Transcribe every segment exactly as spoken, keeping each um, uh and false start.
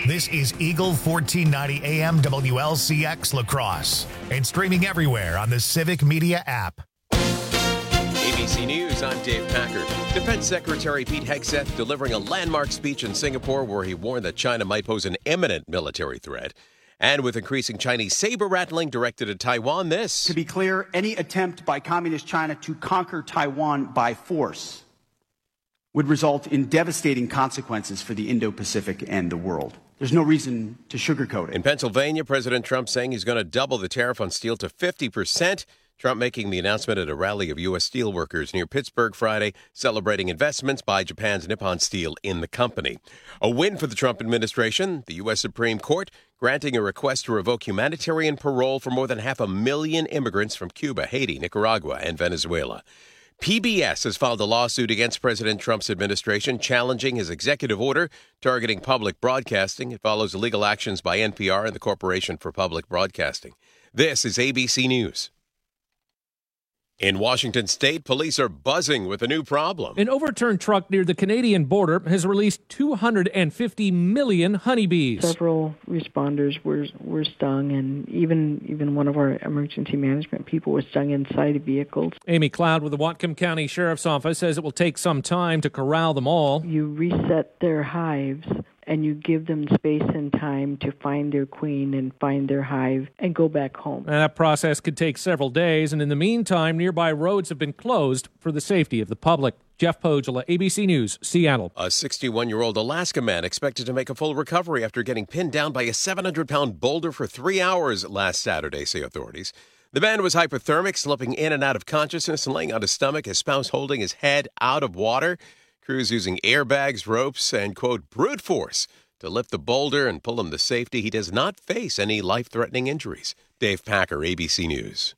This is Eagle fourteen ninety A M W L C X La Crosse and streaming everywhere on the Civic Media app. A B C News, I'm Dave Packard. Defense Secretary Pete Hegseth delivering a landmark speech in Singapore where he warned that China might pose an imminent military threat. And with increasing Chinese saber-rattling directed at Taiwan, this... To be clear, any attempt by Communist China to conquer Taiwan by force would result in devastating consequences for the Indo-Pacific and the world. There's no reason to sugarcoat it. In Pennsylvania, President Trump saying he's going to double the tariff on steel to fifty percent. Trump making the announcement at a rally of U S steel workers near Pittsburgh Friday, celebrating investments by Japan's Nippon Steel in the company. A win for the Trump administration. The U S Supreme Court granting a request to revoke humanitarian parole for more than half a million immigrants from Cuba, Haiti, Nicaragua, and Venezuela. P B S has filed a lawsuit against President Trump's administration challenging his executive order targeting public broadcasting. It follows illegal actions by N P R and the Corporation for Public Broadcasting. This is A B C News. In Washington state, police are buzzing with a new problem. An overturned truck near the Canadian border has released two hundred fifty million honeybees. Several responders were were stung, and even even one of our emergency management people was stung inside a vehicle. Amy Cloud with the Whatcom County Sheriff's Office says it will take some time to corral them all. You reset their hives, and you give them space and time to find their queen and find their hive and go back home. And that process could take several days, and in the meantime, nearby roads have been closed for the safety of the public. Jeff Pogela, A B C News, Seattle. A sixty-one-year-old Alaska man expected to make a full recovery after getting pinned down by a seven hundred pound boulder for three hours last Saturday, say authorities. The man was hypothermic, slipping in and out of consciousness and laying on his stomach, his spouse holding his head out of water. Crews using airbags, ropes, and, quote, brute force to lift the boulder and pull him to safety. He does not face any life-threatening injuries. Dave Packer, A B C News.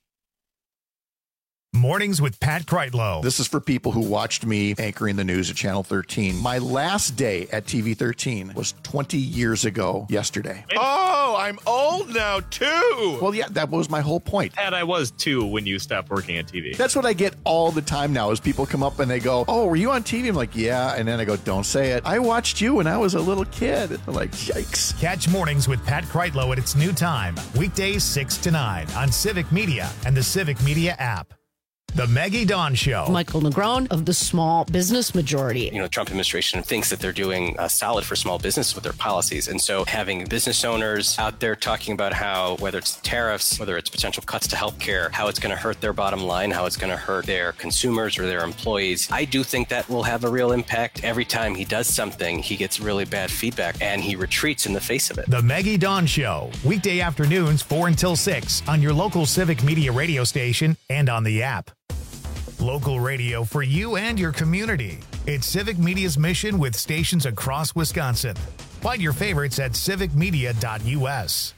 Mornings with Pat Kreitlow. This is for people who watched me anchoring the news at Channel thirteen. My last day at T V thirteen was twenty years ago yesterday. Oh, I'm old now, too. Well, yeah, that was my whole point. And I was, too, when you stopped working at T V. That's what I get all the time now is people come up and they go, oh, were you on T V? I'm like, yeah. And then I go, don't say it. I watched you when I was a little kid. They're like, yikes. Catch Mornings with Pat Kreitlow at its new time, weekdays six to nine on Civic Media and the Civic Media app. The Maggie Dawn Show. Michael Negron of the Small Business Majority. You know, the Trump administration thinks that they're doing uh, solid for small business with their policies. And so having business owners out there talking about how, whether it's tariffs, whether it's potential cuts to healthcare, how it's going to hurt their bottom line, how it's going to hurt their consumers or their employees. I do think that will have a real impact. Every time he does something, he gets really bad feedback and he retreats in the face of it. The Maggie Dawn Show. Weekday afternoons, four until six on your local Civic Media radio station and on the app. Local radio for you and your community. It's Civic Media's mission with stations across Wisconsin. Find your favorites at civic media dot u s.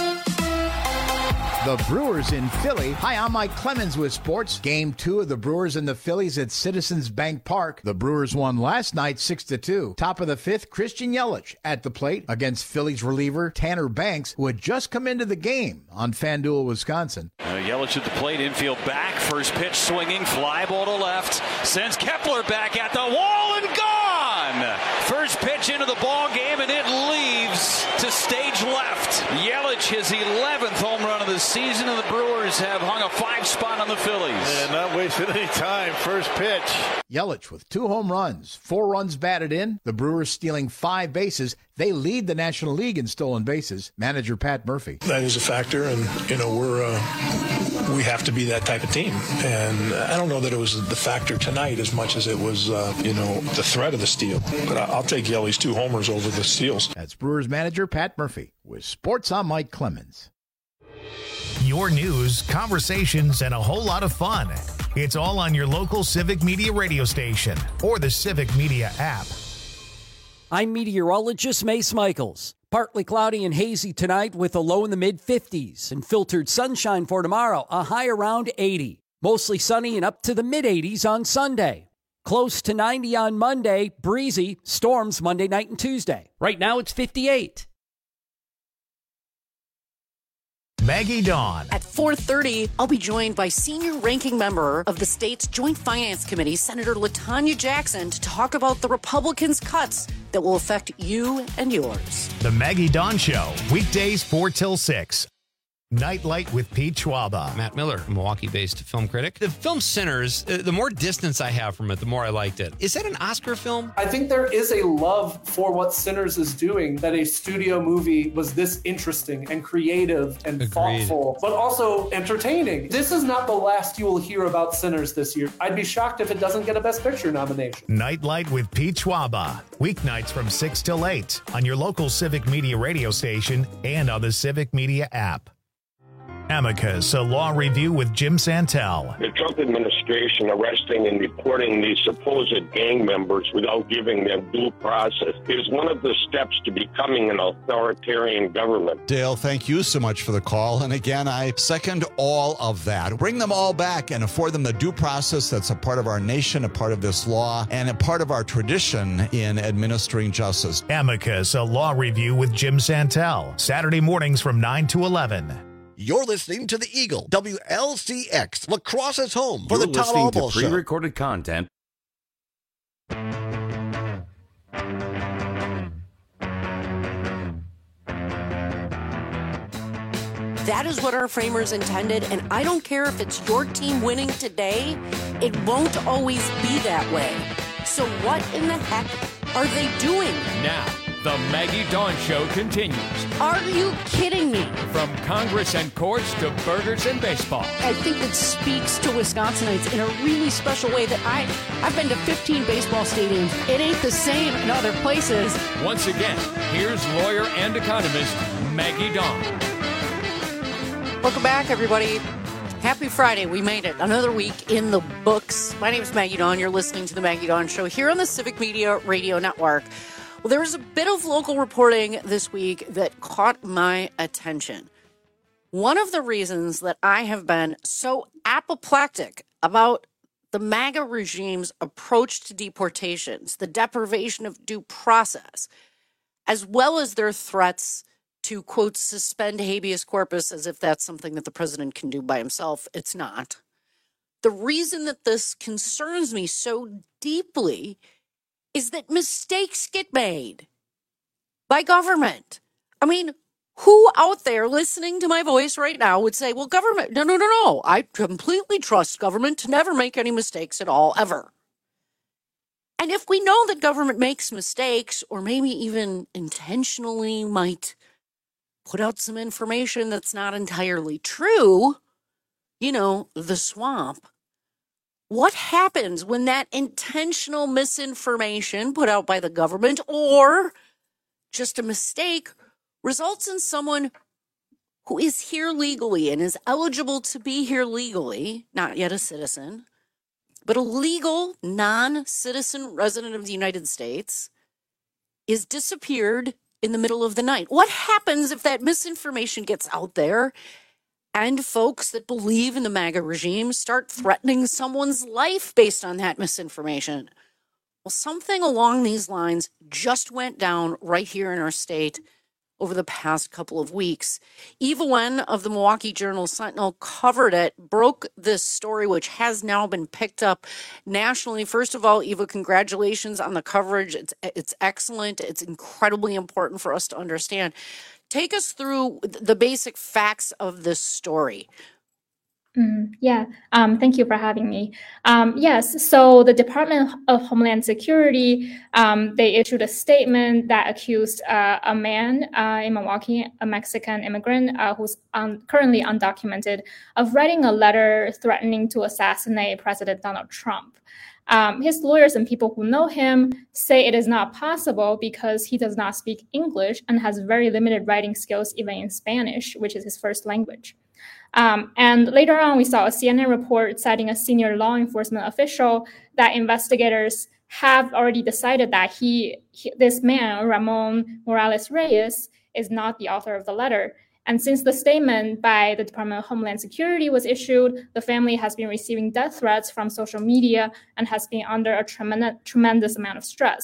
The Brewers in Philly. Hi, I'm Mike Clemens with sports. Game two of the Brewers and the Phillies at Citizens Bank Park. The Brewers won last night six to two. Top of the fifth, Christian Yelich at the plate against Phillies reliever Tanner Banks, who had just come into the game on FanDuel, Wisconsin. Uh, Yelich at the plate, infield back. First pitch swinging, fly ball to left. Sends Kepler back at the wall and gone! First pitch into the ball game and it leaves to stage left. Yelich, his eleventh home run of the season, and the Brewers have hung a five spot on the Phillies. And not wasting any time. First pitch. Yelich with two home runs, four runs batted in. The Brewers stealing five bases. They lead the National League in stolen bases. Manager Pat Murphy. That is a factor, and you know we're uh, we have to be that type of team. And I don't know that it was the factor tonight as much as it was uh, you know the threat of the steal. But I'll take Yellie's two homers over the steals. That's Brewers manager Pat Murphy with sports. I'm Mike Clemens. Your news, conversations, and a whole lot of fun. It's all on your local Civic Media radio station or the Civic Media app. I'm meteorologist Mace Michaels. Partly cloudy and hazy tonight with a low in the mid-fifties and filtered sunshine for tomorrow, a high around eighty. Mostly sunny and up to the mid-eighties on Sunday. Close to ninety on Monday, breezy, storms Monday night and Tuesday. Right now it's fifty-eight. Maggie Dawn. At four thirty, I'll be joined by senior ranking member of the state's Joint Finance Committee, Senator LaTanya Jackson, to talk about the Republicans' cuts that will affect you and yours. The Maggie Dawn Show, weekdays four till six. Nightlight with Pete Schwaba. Matt Miller, a Milwaukee-based film critic. The film Sinners, uh, the more distance I have from it, the more I liked it. Is that an Oscar film? I think there is a love for what Sinners is doing, that a studio movie was this interesting and creative and Agreed. thoughtful, but also entertaining. This is not the last you will hear about Sinners this year. I'd be shocked if it doesn't get a Best Picture nomination. Nightlight with Pete Schwaba. Weeknights from six till eight on your local Civic Media radio station and on the Civic Media app. Amicus, a law review with Jim Santel. The Trump administration arresting and deporting these supposed gang members without giving them due process is one of the steps to becoming an authoritarian government. Dale, thank you so much for the call. And again, I second all of that. Bring them all back and afford them the due process that's a part of our nation, a part of this law, and a part of our tradition in administering justice. Amicus, a law review with Jim Santel. Saturday mornings from nine to eleven. You're listening to The Eagle, W L C X, La Crosse's home for You're the Todd listening Albal to Show. pre-recorded content. That is what our framers intended, and I don't care if it's your team winning today, it won't always be that way. So what in the heck are they doing? Now, the Maggie Dawn Show continues. Are you kidding me? From Congress and courts to burgers and baseball. I think it speaks to Wisconsinites in a really special way that I, I've been to fifteen baseball stadiums. It ain't the same in other places. Once again, here's lawyer and economist Maggie Dawn. Welcome back, everybody. Happy Friday. We made it. Another week in the books. My name is Maggie Dawn. You're listening to the Maggie Dawn Show here on the Civic Media Radio Network. Well, there was a bit of local reporting this week that caught my attention. One of the reasons that I have been so apoplectic about the MAGA regime's approach to deportations, the deprivation of due process, as well as their threats to, quote, suspend habeas corpus, as if that's something that the president can do by himself. It's not. The reason that this concerns me so deeply is that mistakes get made by government. I mean, who out there listening to my voice right now would say, well, government, no, no, no, no. I completely trust government to never make any mistakes at all, ever. And if we know that government makes mistakes, or maybe even intentionally might put out some information that's not entirely true, you know, the swamp, what happens when that intentional misinformation put out by the government or just a mistake results in someone who is here legally and is eligible to be here legally, not yet a citizen, but a legal non-citizen resident of the United States, is disappeared in the middle of the night? What happens if that misinformation gets out there and folks that believe in the MAGA regime start threatening someone's life based on that misinformation? Well, something along these lines just went down right here in our state over the past couple of weeks. Eva Wen of the Milwaukee Journal-Sentinel covered it, broke this story, which has now been picked up nationally. First of all, Eva, congratulations on the coverage. It's, it's excellent. It's incredibly important for us to understand. Take us through the basic facts of this story. Mm, yeah, um, thank you for having me. Um, yes, so the Department of Homeland Security, um, they issued a statement that accused uh, a man uh, in Milwaukee, a Mexican immigrant uh, who's un- currently undocumented, of writing a letter threatening to assassinate President Donald Trump. Um, his lawyers and people who know him say it is not possible because he does not speak English and has very limited writing skills, even in Spanish, which is his first language. Um, and later on, we saw a C N N report citing a senior law enforcement official that investigators have already decided that he, he this man, Ramon Morales Reyes, is not the author of the letter. And since the statement by the Department of Homeland Security was issued, the family has been receiving death threats from social media and has been under a tremendous, tremendous amount of stress.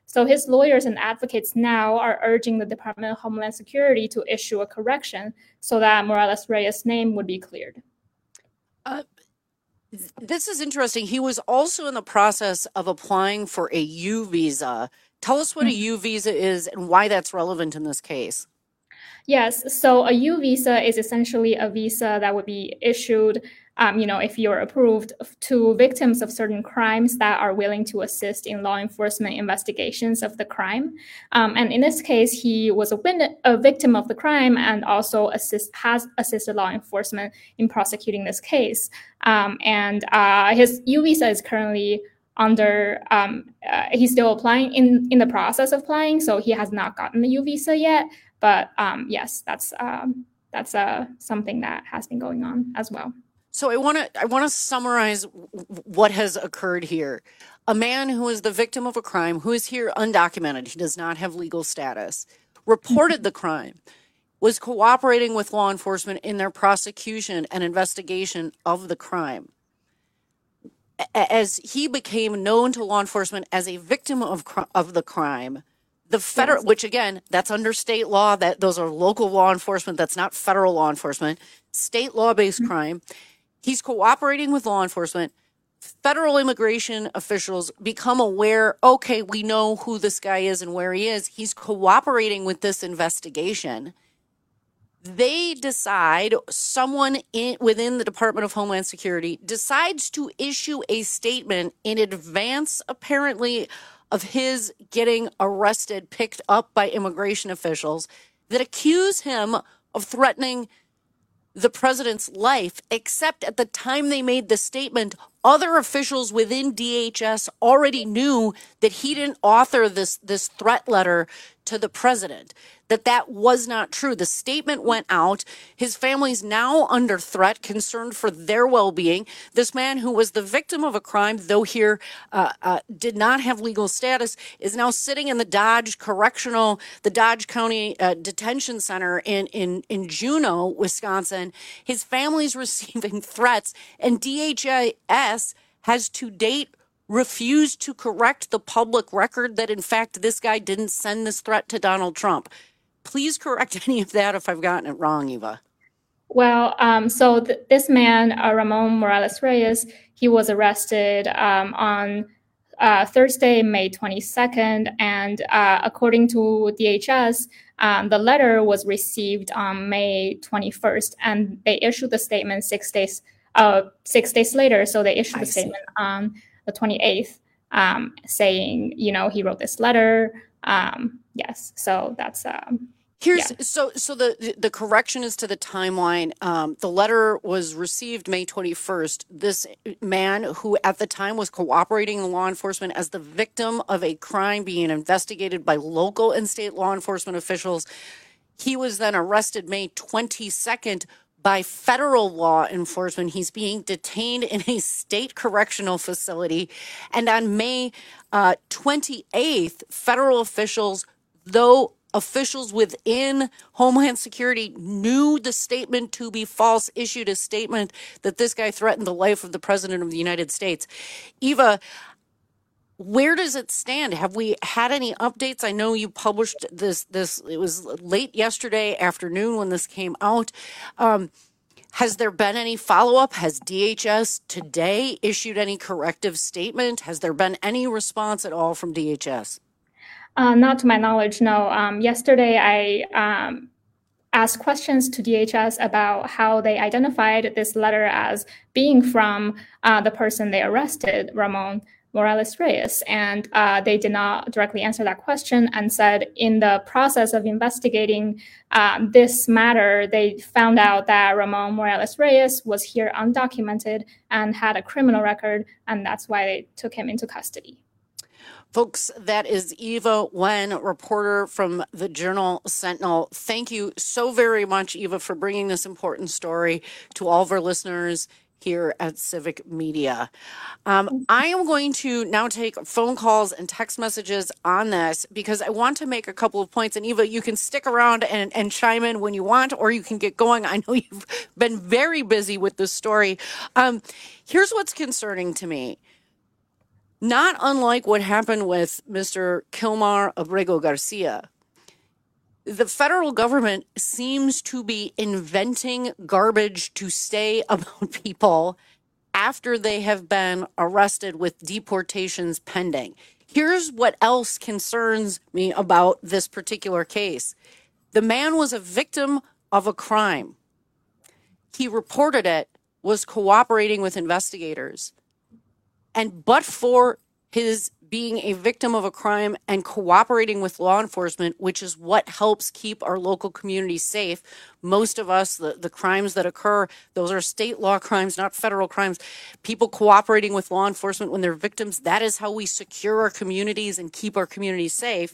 So his lawyers and advocates now are urging the Department of Homeland Security to issue a correction so that Morales-Reyes' name would be cleared. Uh, this is interesting. He was also in the process of applying for a U visa. Tell us what a U visa is and why that's relevant in this case. Yes, so a U visa is essentially a visa that would be issued, um, you know, if you're approved, to victims of certain crimes that are willing to assist in law enforcement investigations of the crime. Um, and in this case, he was a, win- a victim of the crime and also assist, has assisted law enforcement in prosecuting this case. Um, and uh, his U visa is currently under, um, uh, he's still applying, in, in the process of applying, so he has not gotten the U visa yet. But um, yes, that's um, that's uh, something that has been going on as well. So I want to I want to summarize what has occurred here. A man who is the victim of a crime, who is here undocumented, he does not have legal status, reported the crime, was cooperating with law enforcement in their prosecution and investigation of the crime. As he became known to law enforcement as a victim of of the crime, the federal, which again, that's under state law, that those are local law enforcement, that's not federal law enforcement, state law-based mm-hmm. crime. He's cooperating with law enforcement. Federal immigration officials become aware, okay, we know who this guy is and where he is. He's cooperating with this investigation. They decide, someone in, within the Department of Homeland Security decides to issue a statement in advance, apparently, of his getting arrested, picked up by immigration officials that accuse him of threatening the president's life, except at the time they made the statement, other officials within D H S already knew that he didn't author this, this threat letter to the president, that that was not true. The statement went out. His family's now under threat, concerned for their well-being. This man who was the victim of a crime, though here uh, uh, did not have legal status, is now sitting in the Dodge Correctional, the Dodge County uh, Detention Center in, in, in Juneau, Wisconsin. His family's receiving threats, and D H S has to date refused to correct the public record that, in fact, this guy didn't send this threat to Donald Trump. Please correct any of that if I've gotten it wrong, Eva. Well, um, so th- this man, uh, Ramon Morales-Reyes, he was arrested um, on uh, Thursday, May twenty-second, and uh, according to D H S, um, the letter was received on May twenty-first, and they issued the statement six days uh, six days later. So they issued I the see. statement on the twenty-eighth, um, saying, you know, he wrote this letter. Um, yes, so that's um, here's yeah. so so the the correction is to the timeline. Um, the letter was received May twenty-first. This man, who at the time was cooperating with law enforcement as the victim of a crime being investigated by local and state law enforcement officials, he was then arrested May twenty-second. By federal law enforcement. He's being detained in a state correctional facility. And on May uh, twenty-eighth, federal officials, though officials within Homeland Security knew the statement to be false, issued a statement that this guy threatened the life of the president of the United States. Eva, where does it stand? Have we had any updates? I know you published this, this it was late yesterday afternoon when this came out. Um, has there been any follow-up? Has D H S today issued any corrective statement? Has there been any response at all from D H S? Uh, not to my knowledge, no. Um, yesterday, I um, asked questions to D H S about how they identified this letter as being from uh, the person they arrested, Ramon Morales-Reyes, and uh, they did not directly answer that question and said in the process of investigating um, this matter, they found out that Ramon Morales-Reyes was here undocumented and had a criminal record, and that's why they took him into custody. Folks, that is Eva Nguyen, reporter from the Journal Sentinel. Thank you so very much, Eva, for bringing this important story to all of our listeners here at Civic Media. Um, I am going to now take phone calls and text messages on this because I want to make a couple of points. And Eva, you can stick around and, and chime in when you want, or you can get going. I know you've been very busy with this story. Um, here's what's concerning to me. Not unlike what happened with Mister Kilmar Abrego Garcia. The federal government seems to be inventing garbage to say about people after they have been arrested with deportations pending. Here's what else concerns me about this particular case. The man was a victim of a crime. He reported it, was cooperating with investigators. And but for his being a victim of a crime and cooperating with law enforcement, which is what helps keep our local communities safe. Most of us, the, the crimes that occur, those are state law crimes, not federal crimes. People cooperating with law enforcement when they're victims, that is how we secure our communities and keep our communities safe.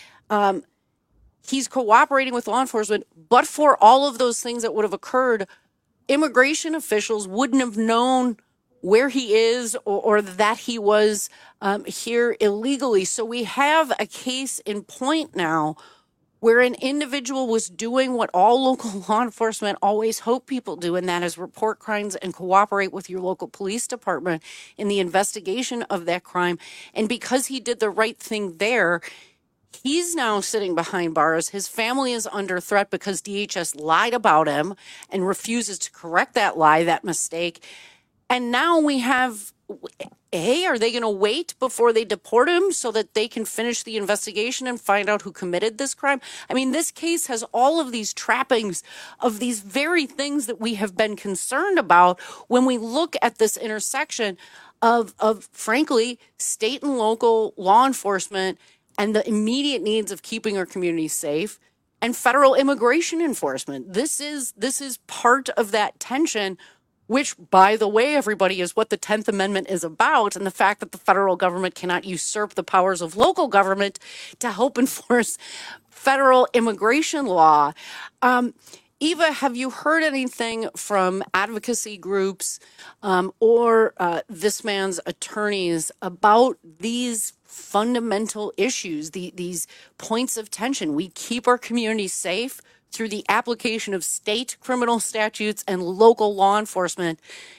Um, he's cooperating with law enforcement, but for all of those things that would have occurred, immigration officials wouldn't have known where he is or, or that he was um, here illegally. So we have a case in point now where an individual was doing what all local law enforcement always hope people do, and that is report crimes and cooperate with your local police department in the investigation of that crime. And because he did the right thing there, he's now sitting behind bars. His family is under threat because D H S lied about him and refuses to correct that lie, that mistake. And now we have, hey, are they going to wait before they deport him so that they can finish the investigation and find out who committed this crime? I mean, this case has all of these trappings of these very things that we have been concerned about when we look at this intersection of, of frankly, state and local law enforcement and the immediate needs of keeping our communities safe and federal immigration enforcement. This is, this is part of that tension, which, by the way, everybody, is what the tenth Amendment is about, and the fact that the federal government cannot usurp the powers of local government to help enforce federal immigration law. Um, Eva, have you heard anything from advocacy groups um, or uh, this man's attorneys about these fundamental issues, the, these points of tension? We keep our communities safe through the application of state criminal statutes and local law enforcement.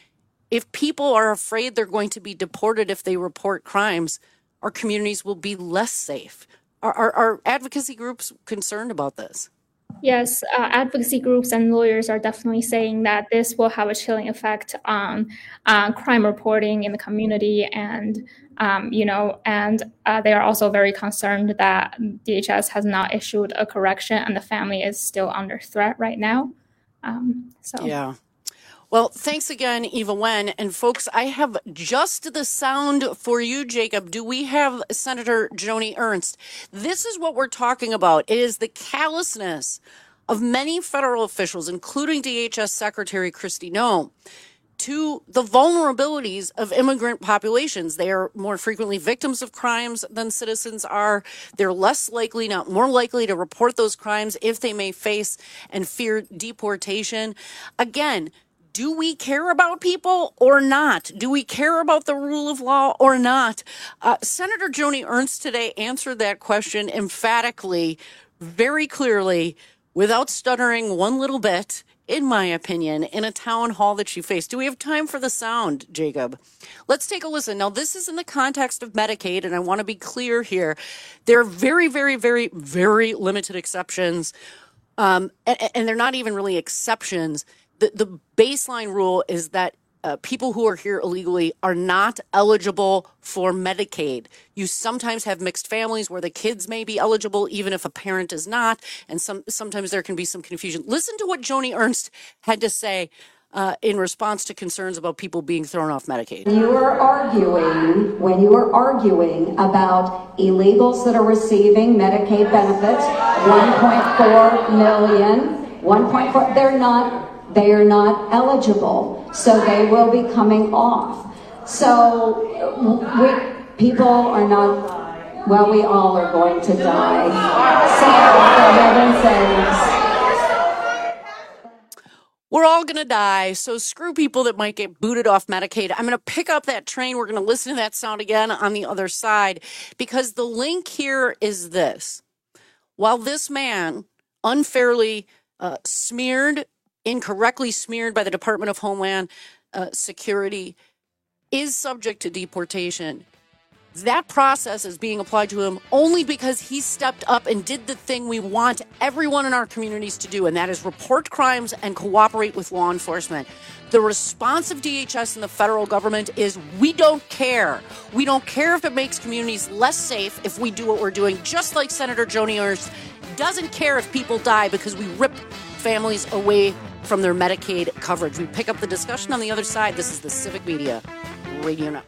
If people are afraid they're going to be deported if they report crimes, our communities will be less safe. Are, are, are advocacy groups concerned about this? Yes, uh, advocacy groups and lawyers are definitely saying that this will have a chilling effect on uh, crime reporting in the community, and um, you know, and uh, they are also very concerned that D H S has not issued a correction, and the family is still under threat right now. Um, so yeah. Well, thanks again, Eva Wen. And folks, I have just the sound for you, Jacob. Do we have Senator Joni Ernst? This is what we're talking about. It is the callousness of many federal officials, including D H S Secretary Kristi Noem, to the vulnerabilities of immigrant populations. They are more frequently victims of crimes than citizens are. They're less likely, not more likely, to report those crimes if they may face and fear deportation. Again, do we care about people or not? Do we care about the rule of law or not? Uh, Senator Joni Ernst today answered that question emphatically, very clearly, without stuttering one little bit, in my opinion, in a town hall that she faced. Do we have time for the sound, Jacob? Let's take a listen. Now, this is in the context of Medicaid, and I want to be clear here. There are very, very, very, very limited exceptions, um, and, and they're not even really exceptions. The, the baseline rule is that uh, people who are here illegally are not eligible for Medicaid. You sometimes have mixed families where the kids may be eligible even if a parent is not, and some sometimes there can be some confusion. Listen to what Joni Ernst had to say uh, in response to concerns about people being thrown off Medicaid. You are arguing, when you are arguing about illegals that are receiving Medicaid benefits, one point four million, one point four, they're not They are not eligible, so they will be coming off. So we, people are not, well, we all are going to die. So, for heaven's sakes. We're all going to die, so screw people that might get booted off Medicaid. I'm going to pick up that train. We're going to listen to that sound again on the other side, because the link here is this. While this man unfairly uh, smeared incorrectly smeared by the Department of Homeland uh, Security, is subject to deportation, That process is being applied to him only because he stepped up and did the thing we want everyone in our communities to do, and that is report crimes and cooperate with law enforcement. The response of D H S and the federal government is we don't care. We don't care if it makes communities less safe if we do what we're doing, just like Senator Joni Ernst doesn't care if people die because we rip families away from their Medicaid coverage. We pick up the discussion on the other side. This is the Civic Media Radio Network.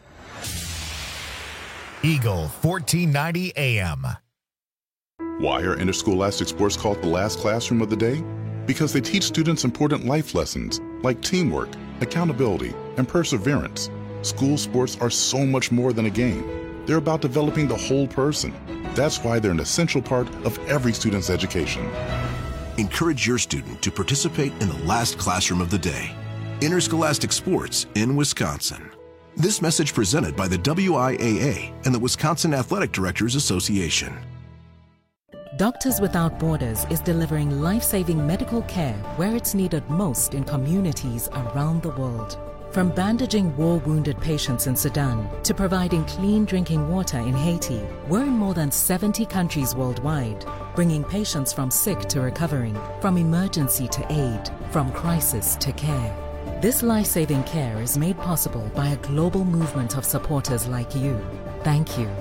Eagle fourteen ninety A M. Why are interscholastic sports called the last classroom of the day? Because they teach students important life lessons like teamwork, accountability, and perseverance. School sports are so much more than a game. They're about developing the whole person. That's why they're an essential part of every student's education. Encourage your student to participate in the last classroom of the day. Interscholastic sports in Wisconsin. This message presented by the W I A A and the Wisconsin Athletic Directors Association. Doctors Without Borders is delivering life-saving medical care where it's needed most in communities around the world. From bandaging war-wounded patients in Sudan to providing clean drinking water in Haiti, we're in more than seventy countries worldwide, bringing patients from sick to recovering, from emergency to aid, from crisis to care. This life-saving care is made possible by a global movement of supporters like you. Thank you.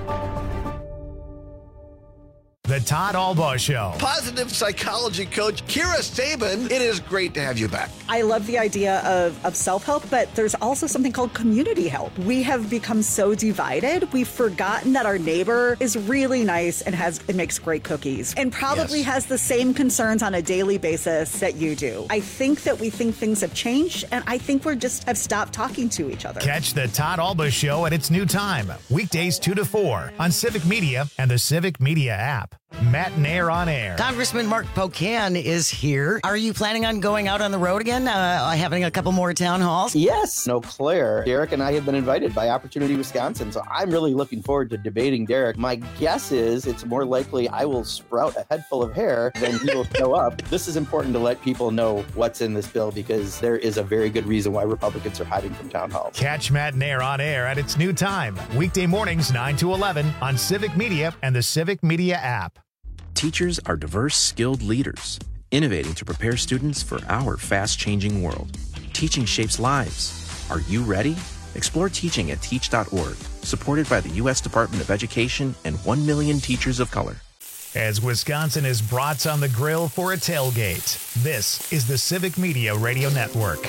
The Todd Albaugh Show. Positive psychology coach Kira Sabin, it is great to have you back. I love the idea of, of self-help, but there's also something called community help. We have become so divided, we've forgotten that our neighbor is really nice and has and makes great cookies and probably yes. has the same concerns on a daily basis that you do. I think that we think things have changed, and I think we're just have stopped talking to each other. Catch the Todd Albaugh Show at its new time, weekdays two to four on Civic Media and the Civic Media app. Matt Nair on air. Congressman Mark Pocan is here. Are you planning on going out on the road again, uh, having a couple more town halls? Yes. Eau Claire. Derek and I have been invited by Opportunity Wisconsin, so I'm really looking forward to debating Derek. My guess is it's more likely I will sprout a head full of hair than he will show up. This is important to let people know what's in this bill because there is a very good reason why Republicans are hiding from town halls. Catch Matt Nair on air at its new time, weekday mornings nine to eleven on Civic Media and the Civic Media app. Teachers are diverse, skilled leaders, innovating to prepare students for our fast-changing world. Teaching shapes lives. Are you ready? Explore teaching at teach dot org, supported by the U S Department of Education and one million teachers of color. As Wisconsin is brats on the grill for a tailgate, this is the Civic Media Radio Network.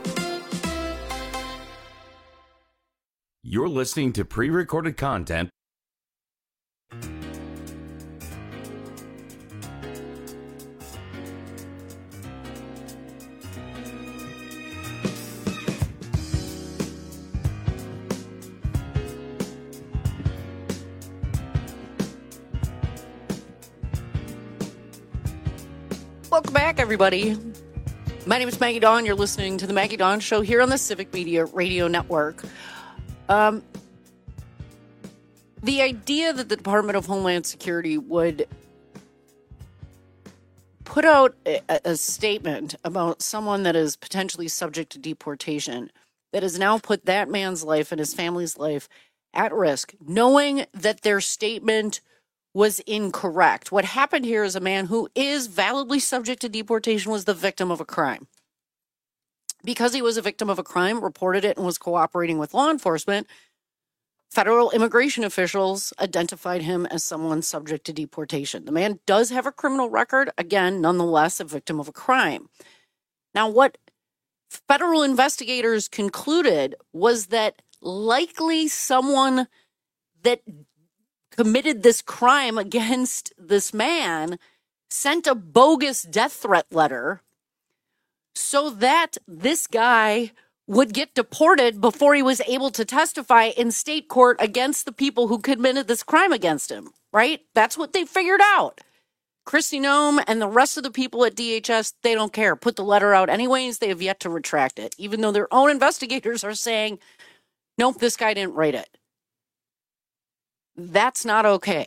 You're listening to pre-recorded content. Welcome back, everybody. My name is Maggie Dawn. You're listening to the Maggie Dawn Show here on the Civic Media Radio Network. Um, the idea that the Department of Homeland Security would put out a, a statement about someone that is potentially subject to deportation that has now put that man's life and his family's life at risk, knowing that their statement was incorrect. What happened here is a man who is validly subject to deportation was the victim of a crime. Because he was a victim of a crime, reported it, and was cooperating with law enforcement, federal immigration officials identified him as someone subject to deportation. The man does have a criminal record, again, nonetheless, a victim of a crime. Now, what federal investigators concluded was that likely someone that committed this crime against this man sent a bogus death threat letter so that this guy would get deported before he was able to testify in state court against the people who committed this crime against him, right? That's what they figured out. Kristi Noem and the rest of the people at D H S, they don't care. Put the letter out anyways. They have yet to retract it, even though their own investigators are saying, nope, this guy didn't write it. That's not okay.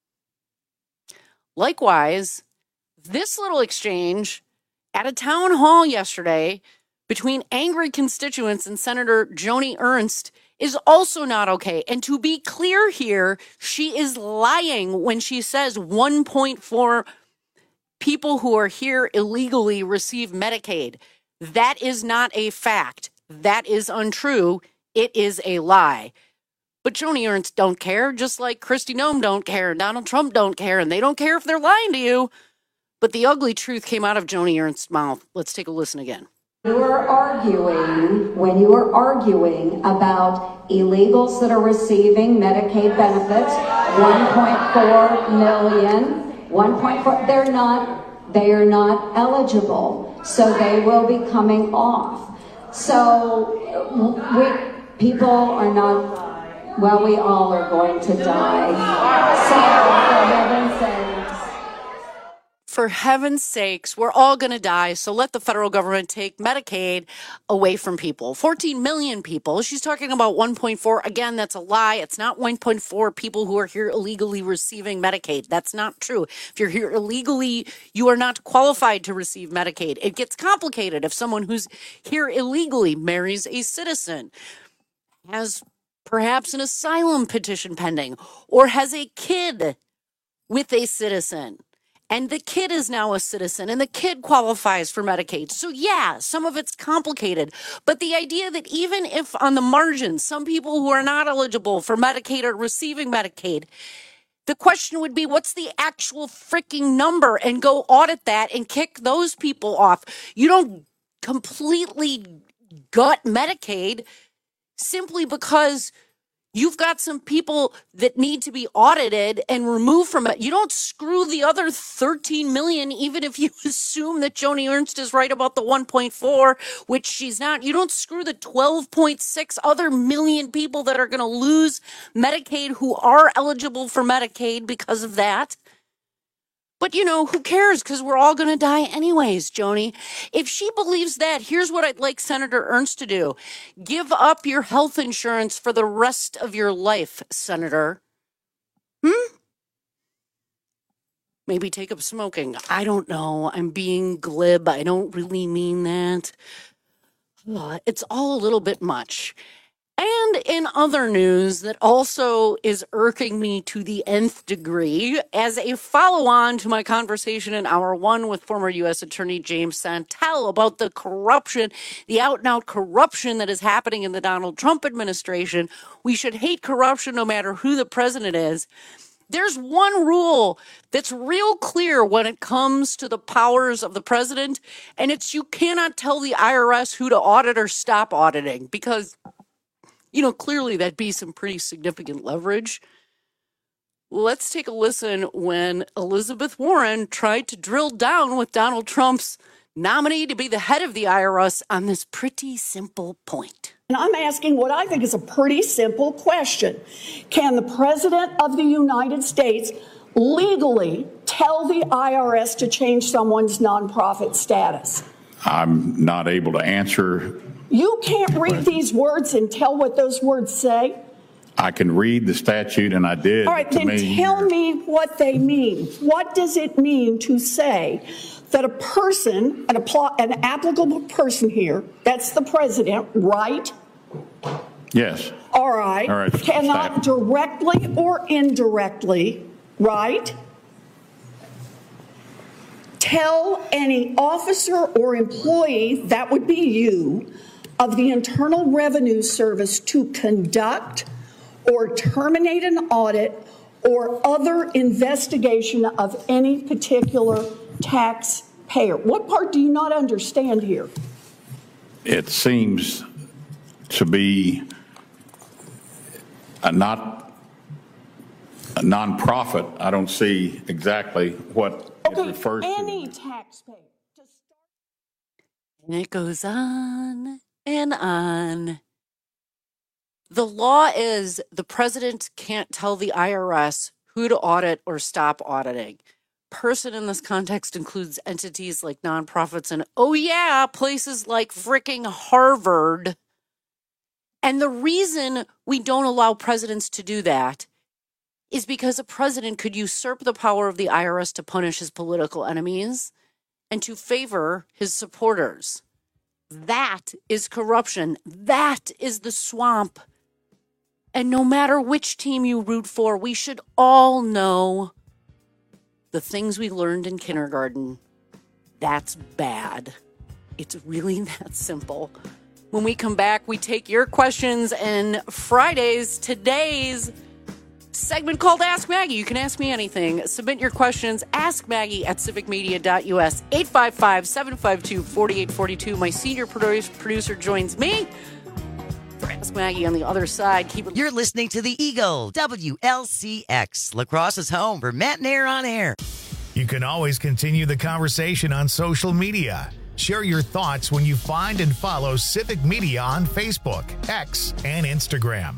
Likewise, this little exchange at a town hall yesterday between angry constituents and Senator Joni Ernst is also not okay. And to be clear here, she is lying when she says one point four people who are here illegally receive Medicaid. That is not a fact. That is untrue. It is a lie. But Joni Ernst don't care, just like Kristi Noem don't care, and Donald Trump don't care, and they don't care if they're lying to you. But the ugly truth came out of Joni Ernst's mouth. Let's take a listen again. You are arguing, when you are arguing about illegals that are receiving Medicaid benefits, one point four million, one point four, they're not, they are not eligible. So they will be coming off. So we, people are not, well, we all are going to die. So for heaven's sakes. For heaven's sakes, we're all going to die, so let the federal government take Medicaid away from people. fourteen million people. She's talking about one point four. Again, that's a lie. It's not one point four people who are here illegally receiving Medicaid. That's not true. If you're here illegally, you are not qualified to receive Medicaid. It gets complicated if someone who's here illegally marries a citizen, has perhaps an asylum petition pending, or has a kid with a citizen. And the kid is now a citizen, and the kid qualifies for Medicaid. So yeah, some of it's complicated. But the idea that even if on the margins, some people who are not eligible for Medicaid are receiving Medicaid, the question would be, what's the actual freaking number? And go audit that and kick those people off. You don't completely gut Medicaid simply because you've got some people that need to be audited and removed from it. You don't screw the other thirteen million, even if you assume that Joni Ernst is right about the one point four, which she's not. You don't screw the twelve point six other million people that are going to lose Medicaid who are eligible for Medicaid because of that. But, you know, who cares? Because we're all going to die anyways, Joni. If she believes that, here's what I'd like Senator Ernst to do. Give up your health insurance for the rest of your life, Senator. Hmm? Maybe take up smoking. I don't know. I'm being glib. I don't really mean that. Ugh, it's all a little bit much. And in other news that also is irking me to the nth degree, as a follow-on to my conversation in hour one with former U S Attorney James Santel about the corruption, the out-and-out corruption that is happening in the Donald Trump administration. We should hate corruption no matter who the president is. There's one rule that's real clear when it comes to the powers of the president, and it's you cannot tell the I R S who to audit or stop auditing, because you know, clearly that'd be some pretty significant leverage. Let's take a listen when Elizabeth Warren tried to drill down with Donald Trump's nominee to be the head of the I R S on this pretty simple point. And I'm asking what I think is a pretty simple question. Can the President of the United States legally tell the I R S to change someone's nonprofit status? I'm not able to answer. You can't read these words and tell what those words say? I can read the statute, and I did. All right, then me. tell me what they mean. What does it mean to say that a person, an, appl- an applicable person here, that's the president, right? Yes. All right. All right. Cannot directly or indirectly, right? Tell any officer or employee, that would be you, of the Internal Revenue Service to conduct or terminate an audit or other investigation of any particular taxpayer. What part do you not understand here? It seems to be a not a nonprofit. I don't see exactly what okay, it refers any to. taxpayer. And it goes on and on. The law is the president can't tell the I R S who to audit or stop auditing. Person in this context includes entities like nonprofits and, oh yeah, places like fricking Harvard. And the reason we don't allow presidents to do that is because a president could usurp the power of the I R S to punish his political enemies and to favor his supporters. That is corruption. That is the swamp And no matter which team you root for, we should all know the things we learned in kindergarten. That's bad. It's really that simple. When we come back, we take your questions, and Fridays, today's segment called Ask Maggie. You can ask me anything. Submit your questions. Ask Maggie at civic media dot U S. eight five five, seven five two, four eight four two. My senior producer joins me for Ask Maggie on the other side. Keep it. You're listening to the Eagle, W L C X, La Crosse's home for Matt and Air on Air. You can always continue the conversation on social media. Share your thoughts when you find and follow Civic Media on Facebook, X, and Instagram.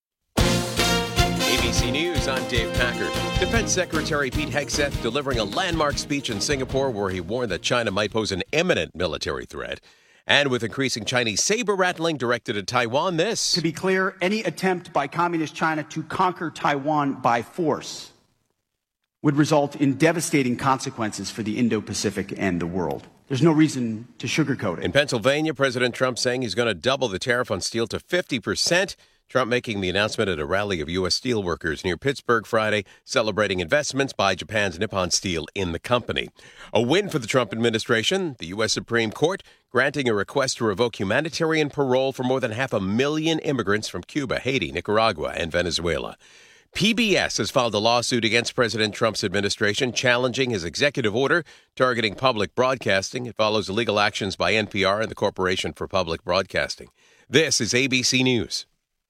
A B C News, I'm Dave Packard. Defense Secretary Pete Hegseth delivering a landmark speech in Singapore where he warned that China might pose an imminent military threat. And with increasing Chinese saber-rattling directed at Taiwan, this. To be clear, any attempt by Communist China to conquer Taiwan by force would result in devastating consequences for the Indo-Pacific and the world. There's no reason to sugarcoat it. In Pennsylvania, President Trump saying he's going to double the tariff on steel to fifty percent. Trump making the announcement at a rally of U S steelworkers near Pittsburgh Friday, celebrating investments by Japan's Nippon Steel in the company. A win for the Trump administration. The U S Supreme Court granting a request to revoke humanitarian parole for more than half a million immigrants from Cuba, Haiti, Nicaragua, and Venezuela. P B S has filed a lawsuit against President Trump's administration challenging his executive order targeting public broadcasting. It follows illegal actions by N P R and the Corporation for Public Broadcasting. This is A B C News.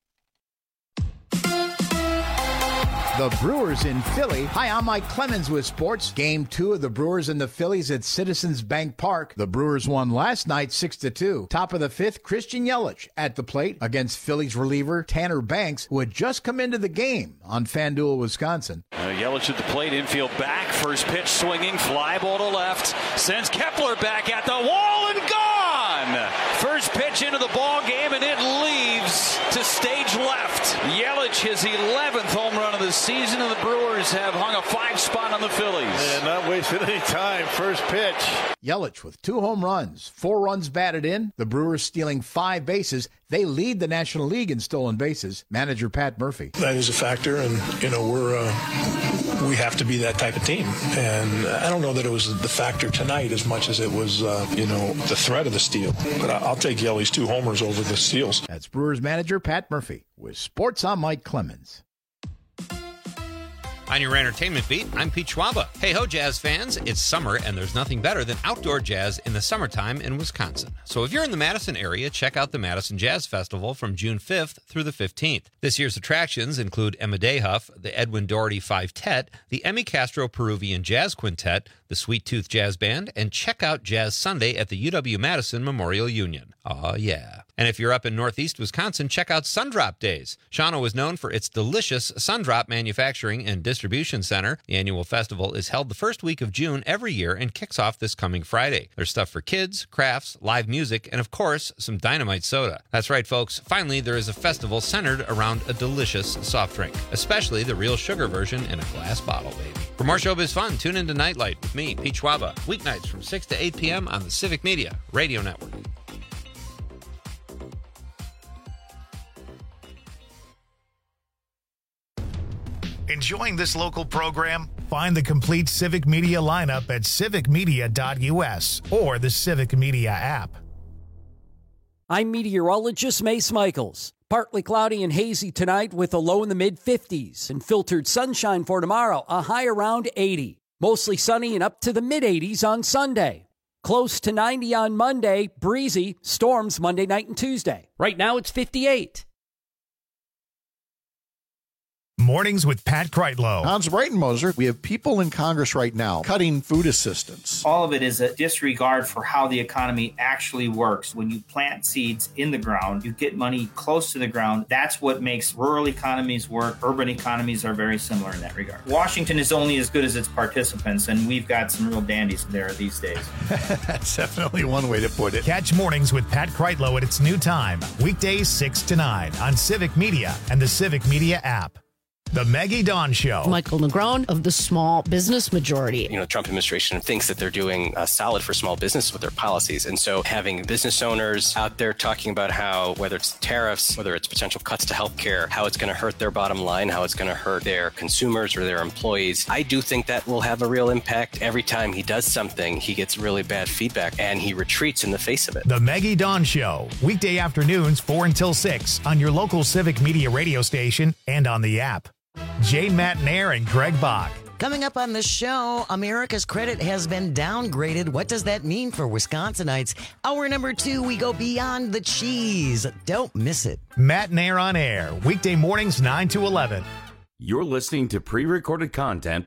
The Brewers in Philly. Hi, I'm Mike Clemens with sports. Game two of the Brewers and the Phillies at Citizens Bank Park. The Brewers won last night six to two. Top of the fifth, Christian Yelich at the plate against Phillies reliever Tanner Banks, who had just come into the game on FanDuel, Wisconsin. Uh, Yelich at the plate, infield back. First pitch swinging, fly ball to left. Sends Kepler back at the wall and gone! First pitch into the ball game, and it leaves to stage left. Yelich, his eleventh home run of the season, and the Brewers have hung a five spot on the Phillies. And not wasting any time. First pitch. Yelich with two home runs, four runs batted in. The Brewers stealing five bases. They lead the National League in stolen bases. Manager Pat Murphy. That is a factor, and you know we're uh, we have to be that type of team. And I don't know that it was the factor tonight as much as it was uh, you know the threat of the steal. But I'll take Yelly's two homers over the steals. That's Brewers manager Pat Murphy with sports. I'm Mike Clemens. On your entertainment beat, I'm Pete Schwaba. Hey ho, jazz fans. It's summer, and there's nothing better than outdoor jazz in the summertime in Wisconsin. So if you're in the Madison area, check out the Madison Jazz Festival from June fifth through the fifteenth. This year's attractions include Emma Dayhuff, the Edwin Doherty Five-Tet, the Emmy Castro Peruvian Jazz Quintet, the Sweet Tooth Jazz Band, and check out Jazz Sunday at the U W-Madison Memorial Union. Aw, yeah. And if you're up in northeast Wisconsin, check out Sundrop Days. Shawano is known for its delicious Sundrop manufacturing and distribution center. The annual festival is held the first week of June every year and kicks off this coming Friday. There's stuff for kids, crafts, live music, and of course, some dynamite soda. That's right, folks. Finally, there is a festival centered around a delicious soft drink, especially the real sugar version in a glass bottle, baby. For more showbiz fun, tune into Nightlight with me, Pete Schwaba, weeknights from six to eight p.m. on the Civic Media Radio Network. Enjoying this local program? Find the complete Civic Media lineup at civic media dot U S or the Civic Media app. I'm meteorologist Mace Michaels. Partly cloudy and hazy tonight with a low in the mid-fifties and filtered sunshine for tomorrow, a high around eighty. Mostly sunny and up to the mid-eighties on Sunday. Close to ninety on Monday, breezy, storms Monday night and Tuesday. Right now it's fifty-eight. Mornings with Pat Kreitlow. Hans Breitenmoser, we have people in Congress right now cutting food assistance. All of it is a disregard for how the economy actually works. When you plant seeds in the ground, you get money close to the ground. That's what makes rural economies work. Urban economies are very similar in that regard. Washington is only as good as its participants, and we've got some real dandies there these days. That's definitely one way to put it. Catch Mornings with Pat Kreitlow at its new time, weekdays six to nine on Civic Media and the Civic Media app. The Maggie Dawn Show. Michael Negron of the Small Business Majority. You know, Trump administration thinks that they're doing uh, solid for small business with their policies. And so having business owners out there talking about how, whether it's tariffs, whether it's potential cuts to healthcare, how it's going to hurt their bottom line, how it's going to hurt their consumers or their employees, I do think that will have a real impact. Every time he does something, he gets really bad feedback and he retreats in the face of it. The Maggie Dawn Show, weekday afternoons four until six on your local Civic Media radio station and on the app. Jay Matnair and Greg Bach. Coming up on the show, America's credit has been downgraded. What does that mean for Wisconsinites? Hour number two, we go beyond the cheese. Don't miss it. Matnair on air, weekday mornings nine to eleven. You're listening to pre-recorded content.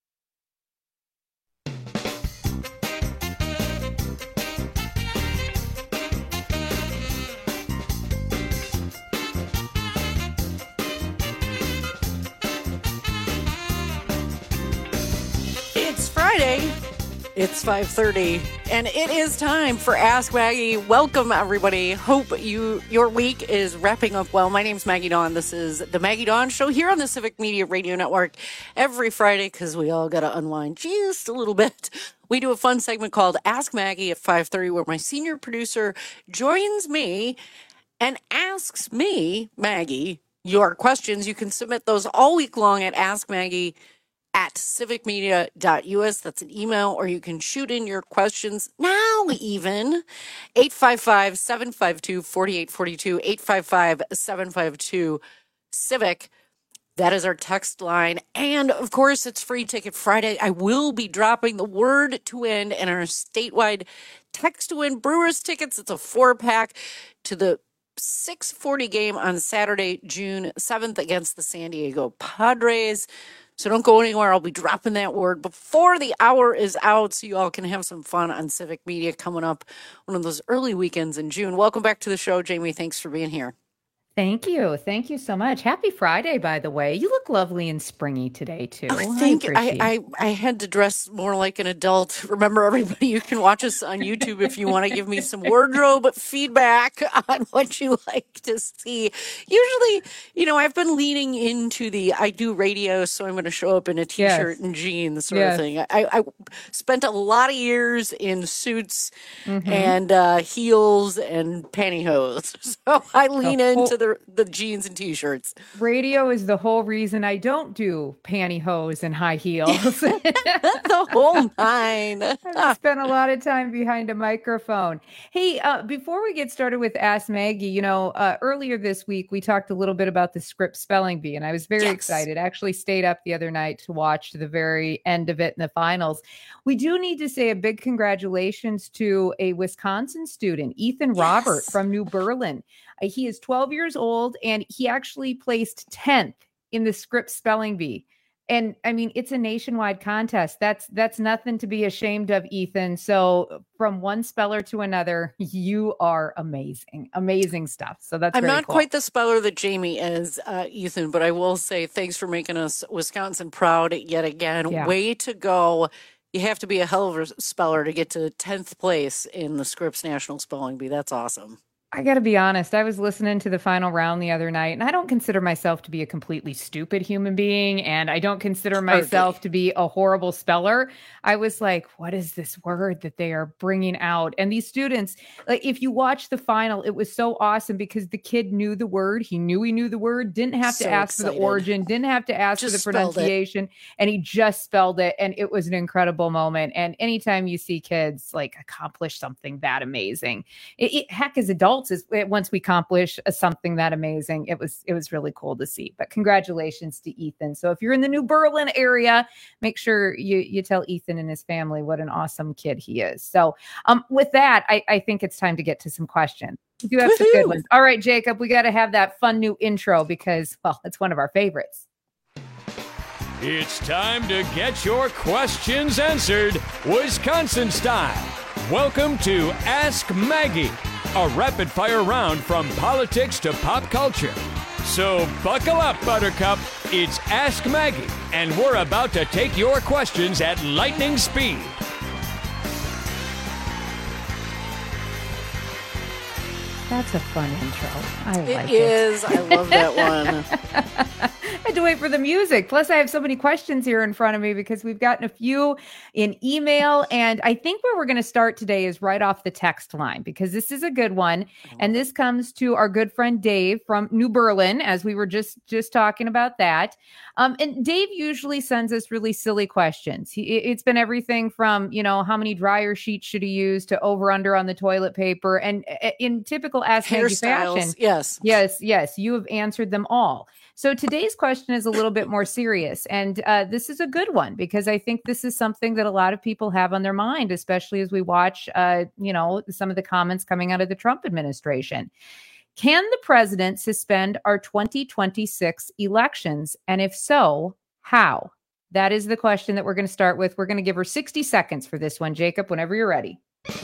Friday. It's five thirty, and it is time for Ask Maggie. Welcome, everybody. Hope you your week is wrapping up well. My name's Maggie Dawn. This is the Maggie Dawn Show here on the Civic Media Radio Network every Friday because we all got to unwind just a little bit. We do a fun segment called Ask Maggie at five thirty where my senior producer joins me and asks me, Maggie, your questions. You can submit those all week long at Ask Maggie at civic media dot u s. That's an email, or you can shoot in your questions now even. eight five five, seven five two, four eight four two, eight five five, seven five two, CIVIC. That is our text line. And, of course, it's Free Ticket Friday. I will be dropping the word to win in our statewide text to win Brewers tickets. It's a four-pack to the six forty game on Saturday, June seventh against the San Diego Padres. So don't go anywhere. I'll be dropping that word before the hour is out so you all can have some fun on Civic Media coming up one of those early weekends in June. Welcome back to the show, Jamie. Thanks for being here. Thank you. Thank you so much. Happy Friday, by the way. You look lovely and springy today, too. Oh, thank you. I, I, I had to dress more like an adult. Remember, everybody, you can watch us on YouTube if you want to give me some wardrobe feedback on what you like to see. Usually, you know, I've been leaning into the I do radio, so I'm going to show up in a T-shirt yes. and jeans sort yes. of thing. I, I spent a lot of years in suits mm-hmm. and uh, heels and pantyhose. So I lean oh, into the the jeans and T-shirts. Radio is the whole reason I don't do pantyhose and high heels. The whole nine. I spent a lot of time behind a microphone. Hey, uh, before we get started with Ask Maggie, you know, uh, earlier this week, we talked a little bit about the Scripps Spelling Bee, and I was very yes. excited. I actually stayed up the other night to watch the very end of it in the finals. We do need to say a big congratulations to a Wisconsin student, Ethan yes. Robert from New Berlin. Uh, he is twelve years old, and he actually placed tenth in the Scripps Spelling Bee. And I mean, it's a nationwide contest. That's that's nothing to be ashamed of, Ethan. So from one speller to another, you are amazing, amazing stuff. So that's I'm very not cool. quite the speller that Jamie is, uh, Ethan, but I will say thanks for making us Wisconsin proud yet again. Yeah. Way to go. You have to be a hell of a speller to get to tenth place in the Scripps National Spelling Bee. That's awesome. I got to be honest. I was listening to the final round the other night, and I don't consider myself to be a completely stupid human being, and I don't consider myself okay. to be a horrible speller. I was like, what is this word that they are bringing out? And these students, like, if you watch the final, it was so awesome because the kid knew the word. He knew he knew the word, didn't have to so ask excited. for the origin, didn't have to ask just for the pronunciation, and he just spelled it, and it was an incredible moment. And anytime you see kids like accomplish something that amazing, it, it heck, as adults, is once we accomplish something that amazing, it was it was really cool to see. But congratulations to Ethan. So if you're in the New Berlin area, make sure you you tell Ethan and his family what an awesome kid he is. So um, with that, I, I think it's time to get to some questions. We do have Woo-hoo! some good ones. All right, Jacob, we got to have that fun new intro because, well, it's one of our favorites. It's time to get your questions answered Wisconsin style. Welcome to Ask Maggie, a rapid-fire round from politics to pop culture. So buckle up, Buttercup. It's Ask Maggie, and we're about to take your questions at lightning speed. That's a fun intro. I like it. It is. I love that one. had to wait for the music. Plus, I have so many questions here in front of me because we've gotten a few in email. And I think where we're going to start today is right off the text line, because this is a good one. And this comes to our good friend Dave from New Berlin, as we were just, just talking about that. Um, and Dave usually sends us really silly questions. He, it's been everything from, you know, how many dryer sheets should he use to over under on the toilet paper. And in typical Ask Maggie fashion, yes, yes, yes, you have answered them all. So today's question is a little bit more serious. And uh, this is a good one, because I think this is something that a lot of people have on their mind, especially as we watch, uh, you know, some of the comments coming out of the Trump administration. Can the president suspend our twenty twenty-six elections? And if so, how? That is the question that we're going to start with. We're going to give her sixty seconds for this one, Jacob, whenever you're ready.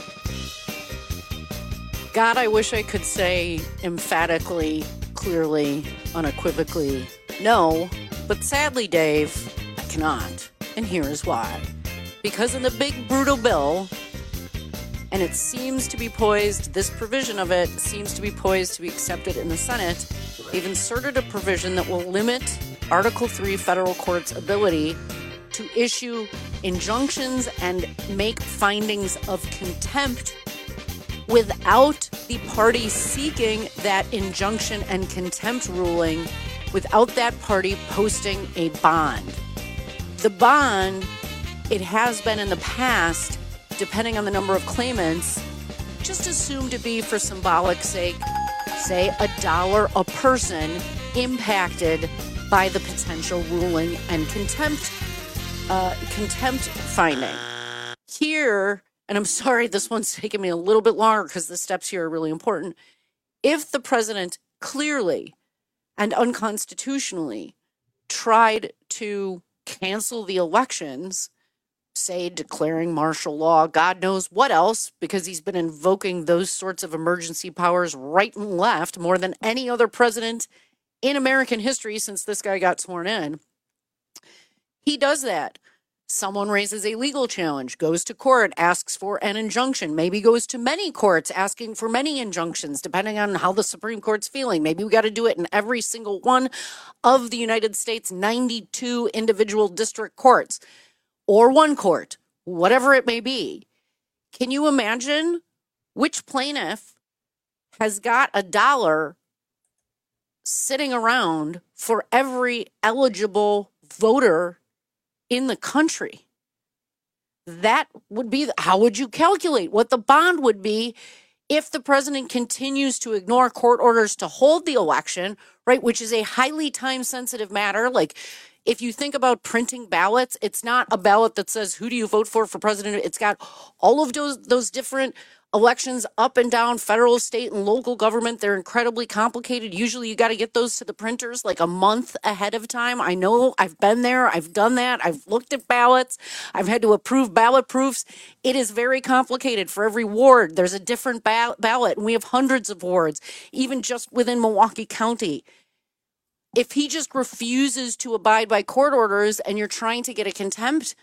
God, I wish I could say emphatically, clearly, unequivocally, no. But sadly, Dave, I cannot. And here is why. Because in the big brutal bill, and it seems to be poised, this provision of it seems to be poised to be accepted in the Senate, they've inserted a provision that will limit Article three federal court's ability to issue injunctions and make findings of contempt without the party seeking that injunction and contempt ruling, without that party posting a bond. The bond, it has been in the past, depending on the number of claimants, just assumed to be for symbolic sake, say a dollar a person impacted by the potential ruling and contempt uh, contempt finding. Here, and I'm sorry this one's taking me a little bit longer because the steps here are really important. If the president clearly and unconstitutionally tried to cancel the elections, say declaring martial law, God knows what else, because he's been invoking those sorts of emergency powers right and left more than any other president in American history since this guy got sworn in. He does that. Someone raises a legal challenge, goes to court, asks for an injunction, maybe goes to many courts asking for many injunctions, depending on how the Supreme Court's feeling. Maybe we got to do it in every single one of the United States ninety-two individual district courts, or one court, whatever it may be. Can you imagine which plaintiff has got a dollar sitting around for every eligible voter in the country? That would be, how would you calculate what the bond would be if the president continues to ignore court orders to hold the election, right, which is a highly time-sensitive matter? Like, if you think about printing ballots, it's not a ballot that says, who do you vote for for president? It's got all of those those different elections up and down, federal, state, and local government. They're incredibly complicated. Usually you got to get those to the printers like a month ahead of time. I know, I've been there. I've done that. I've looked at ballots. I've had to approve ballot proofs. It is very complicated. For every ward, there's a different ba- ballot, and we have hundreds of wards, even just within Milwaukee County. If he just refuses to abide by court orders and you're trying to get a contempt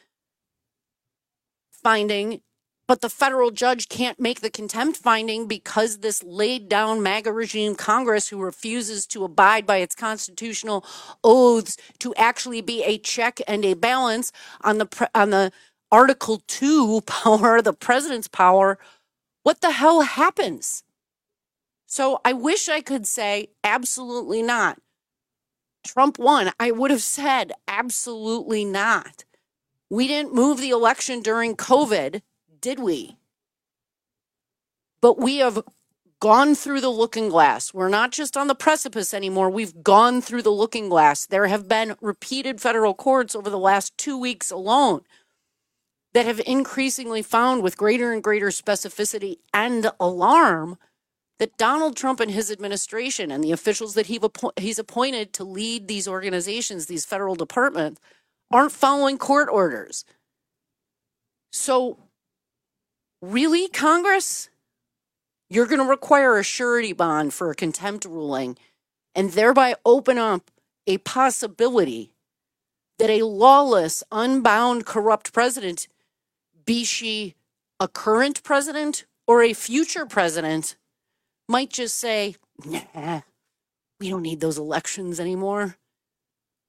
finding, but the federal judge can't make the contempt finding because this laid down MAGA regime Congress, who refuses to abide by its constitutional oaths to actually be a check and a balance on the pre- on the Article two power, the president's power, what the hell happens? So I wish I could say absolutely not. Trump won. I would have said absolutely not. We didn't move the election during COVID, did we? But we have gone through the looking glass. We're not just on the precipice anymore. We've gone through the looking glass. There have been repeated federal courts over the last two weeks alone that have increasingly found with greater and greater specificity and alarm that Donald Trump and his administration and the officials that he's appointed to lead these organizations, these federal departments, aren't following court orders. So, really, Congress? You're going to require a surety bond for a contempt ruling and thereby open up a possibility that a lawless, unbound, corrupt president, be she a current president or a future president, might just say, nah, we don't need those elections anymore.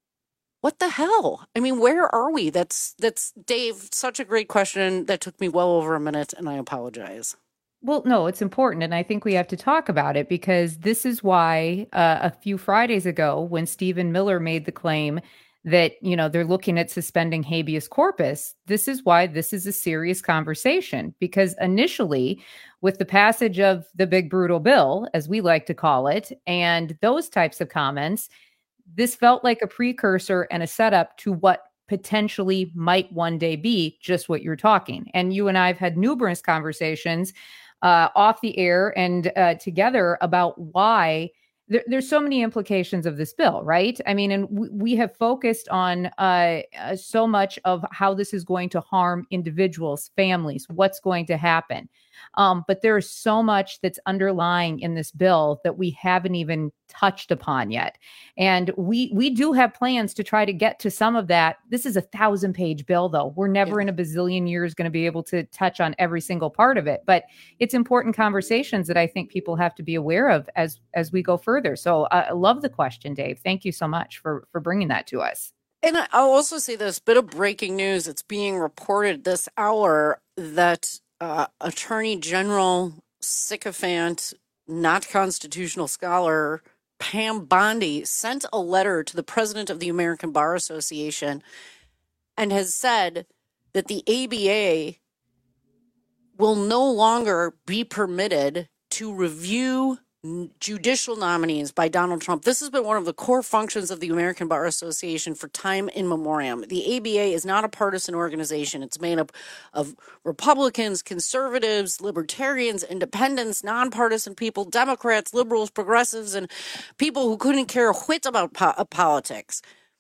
what the hell? I mean, where are we? That's, that's Dave, such a great question that took me well over a minute, and I apologize. Well, no, it's important. And I think we have to talk about it because this is why uh, a few Fridays ago, when Stephen Miller made the claim that, you know, they're looking at suspending habeas corpus, this is why this is a serious conversation. Because initially, with the passage of the big brutal bill, as we like to call it, and those types of comments, this felt like a precursor and a setup to what potentially might one day be just what you're talking. And you and I have had numerous conversations uh, off the air and uh, together about why there, there's so many implications of this bill, right? I mean, and we, we have focused on uh, uh, so much of how this is going to harm individuals, families, what's going to happen. Um, but there is so much that's underlying in this bill that we haven't even touched upon yet. And we we do have plans to try to get to some of that. This is a thousand page bill, though. We're never yeah. in a bazillion years going to be able to touch on every single part of it. But it's important conversations that I think people have to be aware of as as we go further. So uh, I love the question, Dave. Thank you so much for, for bringing that to us. And I'll also say this bit of breaking news. It's being reported this hour that Uh, Attorney General sycophant, not constitutional scholar, Pam Bondi sent a letter to the president of the American Bar Association and has said that the A B A will no longer be permitted to review judicial nominees by Donald Trump. This has been one of the core functions of the American Bar Association for time in memoriam. The A B A is not a partisan organization. It's made up of Republicans, conservatives, libertarians, independents, nonpartisan people, Democrats, liberals, progressives, and people who couldn't care a whit about po- politics.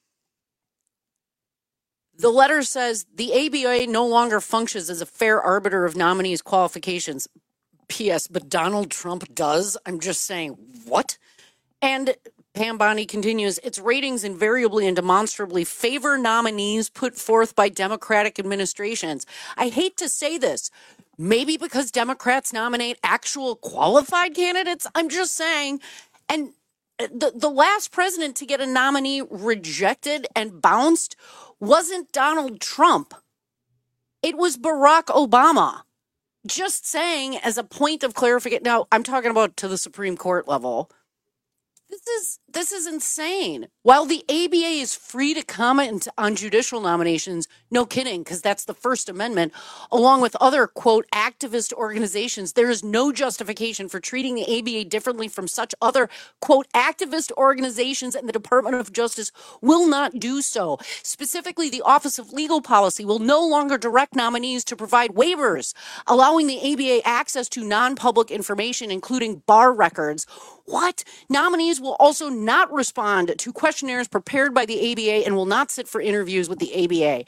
The letter says the A B A no longer functions as a fair arbiter of nominees' qualifications. P S. But Donald Trump does. I'm just saying, what? And Pam Bondi continues, its ratings invariably and demonstrably favor nominees put forth by Democratic administrations. I hate to say this, maybe because Democrats nominate actual qualified candidates. I'm just saying. And the, the last president to get a nominee rejected and bounced wasn't Donald Trump. It was Barack Obama. Just saying, as a point of clarification. Now, I'm talking about to the Supreme Court level. This is this is insane. While the A B A is free to comment on judicial nominations, no kidding, because that's the First Amendment, along with other, quote, activist organizations, there is no justification for treating the A B A differently from such other, quote, activist organizations, and the Department of Justice will not do so. Specifically, the Office of Legal Policy will no longer direct nominees to provide waivers, allowing the A B A access to non-public information, including bar records. What? Nominees will also not respond to questionnaires prepared by the A B A and will not sit for interviews with the A B A.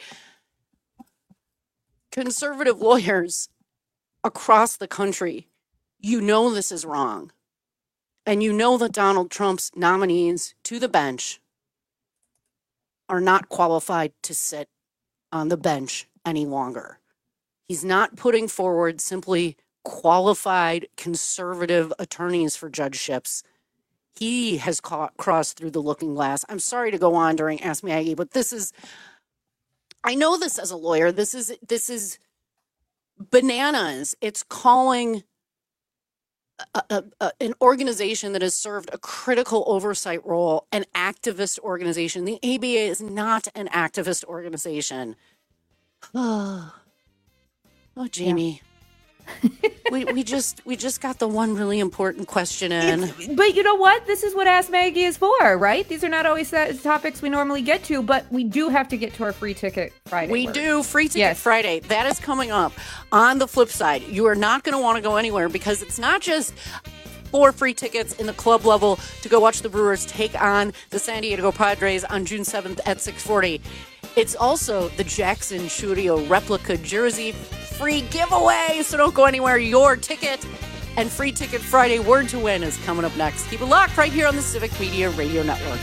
Conservative lawyers across the country, you know this is wrong. And you know that Donald Trump's nominees to the bench are not qualified to sit on the bench any longer. He's not putting forward simply qualified conservative attorneys for judgeships. He has caught, crossed through the looking glass. I'm sorry to go on during Ask Me Aggie, but this is, I know this as a lawyer, this is, this is bananas. It's calling a, a, a, an organization that has served a critical oversight role an activist organization. The A B A is not an activist organization. Oh, oh Jamie. Yeah. we we just we just got the one really important question in. It's, but you know what? This is what Ask Maggie is for, right? These are not always topics we normally get to, but we do have to get to our free ticket Friday. We word. do free ticket yes. Friday. That is coming up. On the flip side, you are not going to want to go anywhere because it's not just four free tickets in the club level to go watch the Brewers take on the San Diego Padres on June seventh at six forty. It's also the Jackson Chourio replica jersey free giveaway, so don't go anywhere. Your ticket and free ticket Friday word to win is coming up next. Keep it locked right here on the Civic Media Radio Network.